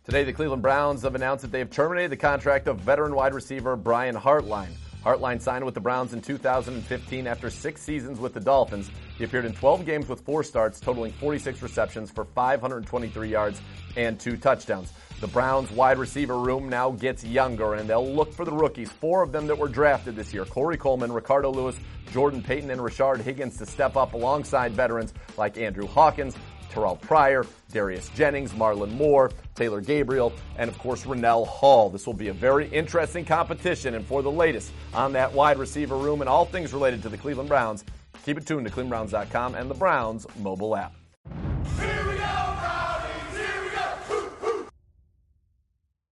Today, the Cleveland Browns have announced that they have terminated the contract of veteran wide receiver Brian Hartline. Hartline signed with the Browns in 2015 after 6 seasons with the Dolphins. He appeared in 12 games with 4 starts, totaling 46 receptions for 523 yards and 2 touchdowns. The Browns' wide receiver room now gets younger, and they'll look for the rookies, 4 of them that were drafted this year: Corey Coleman, Ricardo Lewis, Jordan Payton, and Rashard Higgins, to step up alongside veterans like Andrew Hawkins, Terrell Pryor, Darius Jennings, Marlon Moore, Taylor Gabriel, and of course Rennell Hall. This will be a very interesting competition, and for the latest on that wide receiver room and all things related to the Cleveland Browns, keep it tuned to clevelandbrowns.com and the Browns mobile app.